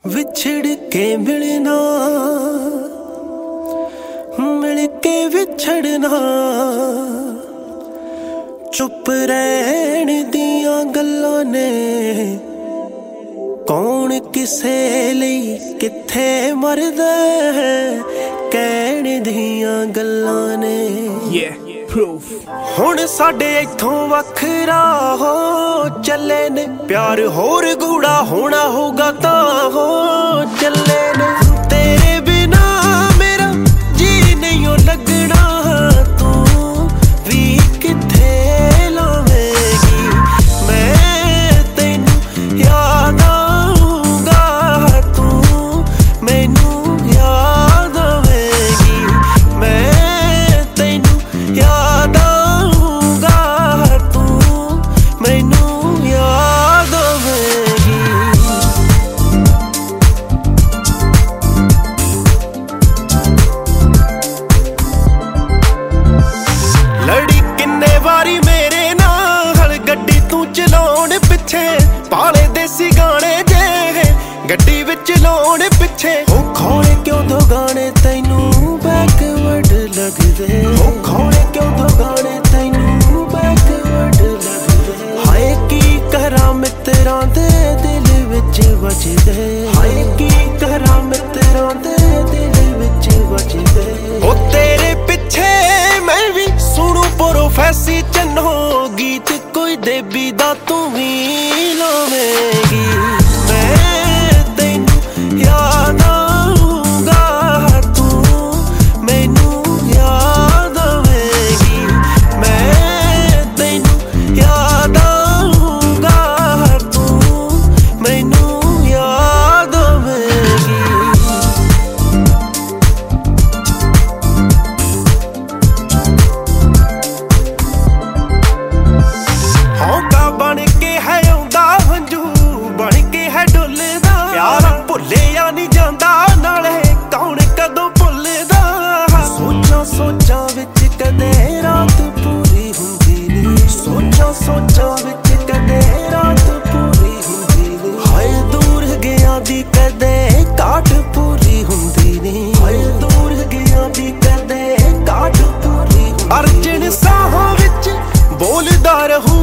विछड़ के मिलना, मिल के विछड़ना, चुप रहन दियां गल्लां ने कौन किसे लई किथे मरदा है, कहण दियां गल्लां ने हुण साडे इथों वखरा हो चले ने, प्यार होर गूढ़ा होना होगा तां हो चले ने। तेरे बिना मेरा जी नहीं लगना, तू भी किथे लावेगी, मैं तैनू याद आऊंगा, तू मैनू याद आवेगी, मैं तैनू याद आऊंगा, तू मैनू याद आवेगी। लड़ी किन्ने वारी मेरे नाल गड्डी तू चलाउण पिछे, पाले देसी गाने जे गड्डी विच लाउण पिछे, ओ खोले क्यों दो गाने तैनू बैकवर्ड लगदे, ओ खोले क्यों दो गाने तैनू बैकवर्ड लगदे। हाय की करा मित्रां दे दिल विच वजदे, हाय की करा मित्रां दे दिल विच वजदे। ओ तेरे पिछे मैं भी सुनू प्रोफेसी चन्नो गीत, कोई देवी दा तू भी लावेगी, मैं तैनू याद आऊंगा, तू मैनू याद आवेगी, मैं तैनू याद आऊंगा, तू मैनू याद आवेगी। होगा बन के है आउंदा हंजू, बन के है डुलदा, प्यार भुले या नहीं जांदा, नाले कौन कदों भुलदा। सोचा सोचा विच कदे रात पूरी हुंदी नी, सोचा सोचा विच कदे रात पूरी हुंदी नी, हाय दूर गया दी कदे काट पूरी हुंदी नी, हाय दूर गया दी कदे काट पूरी हुंदी। अर्जन साहां विच बोलदा रहूं